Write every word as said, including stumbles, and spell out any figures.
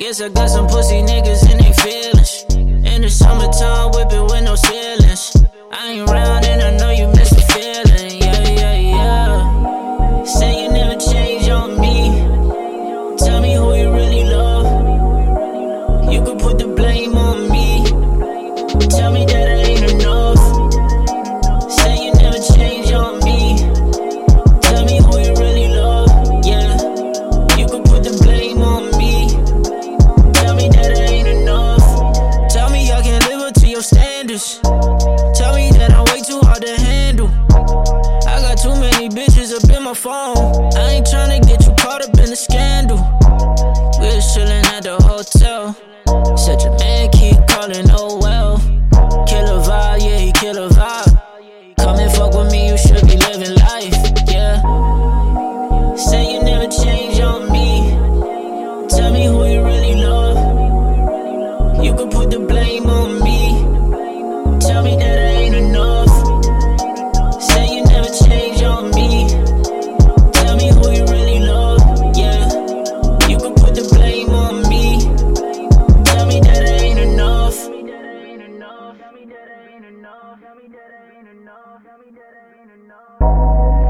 Guess I got some pussy niggas in they feelings. In the summertime, whipping with no ceilings. I ain't round and I know you miss the feeling. Yeah, yeah, yeah. Say you never change on me. Tell me who you really love. You could put the blame on me. Tell me that I ain't enough. Say you never change on me. Tell me who you really love. Yeah, you could put the blame on me. Tell me that I ain't enough. Tell me I can't live up to your standards. Tell me that I'm way too hard to handle. I got too many bitches up in my phone. I ain't tryna get you caught up in the scandal. We was chillin' at the hotel. Said your man keep calling, oh well. Kill a vibe, yeah, he kill a vibe. Come and fuck with me, you should be living life, yeah. Say you never change on me. Tell me who you really love. You could put the blame on me. Tell me that I ain't enough. Say you never change on me. Tell me who you really love, yeah. You could put the blame on me. Tell me that I ain't enough. Tell me that I ain't enough. Tell me that I ain't enough. Tell me that I ain't enough. Tell me that I ain't enough.